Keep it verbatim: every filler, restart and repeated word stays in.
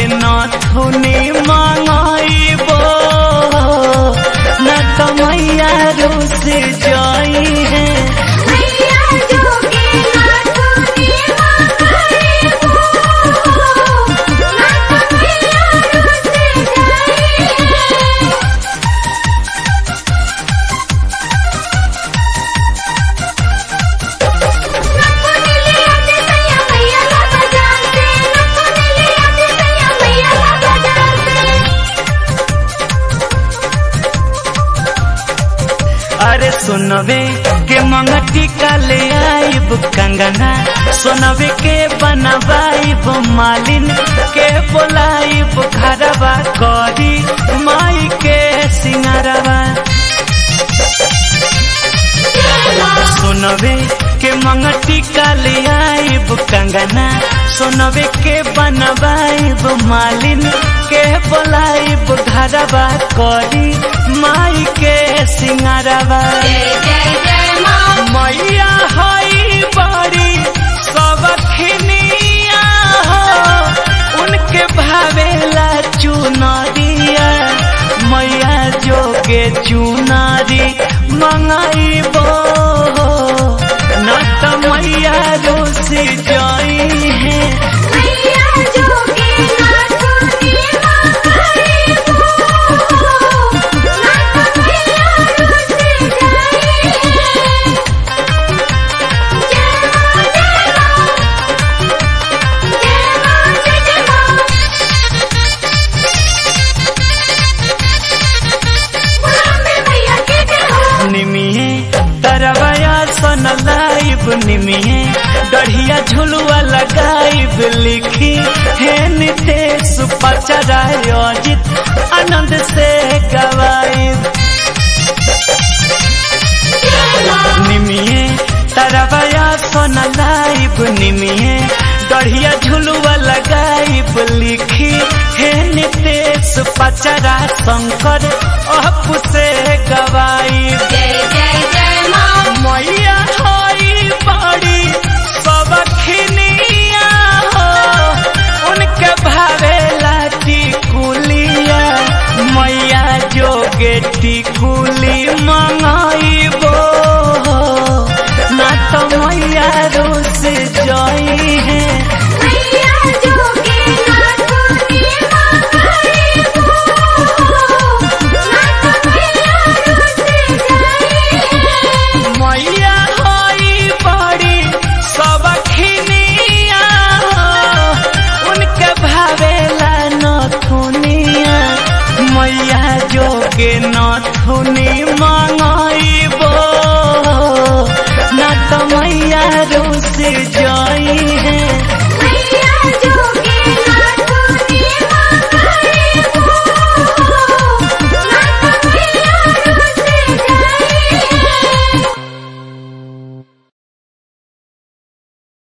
नथुनी मांगाइबो न तो मैया रुस जाई है। अरे सुनवे के मंगटी का ले आइब कंगना, सुनवे के बनवाइब मालिन के बोलाइब घरवा करी माई के सिंगारवा। सुनवे के मंगटी का ले आइब कंगना, सुनवे के बनवाइब मालिन के बोलाइब घरवा करी माई के सिंगारवा। मैया हई बड़ी सबखनिया हो, उनके भावेला चुनरिया, मैया जोगे चुनारी मंगाइबो न तो मैया रुस जाई है। निमिये तरवया सन लाइब निमिये गढ़िया झुलुआ लगाइब, लिखी है नितेश पचरा अजित आनंद से गवाइब। निमिये तरवया सन लाइब निमिये गढ़िया झुलुआ लगाइब, लिखी है नितेश पचरा शंकर अप से गवाइब।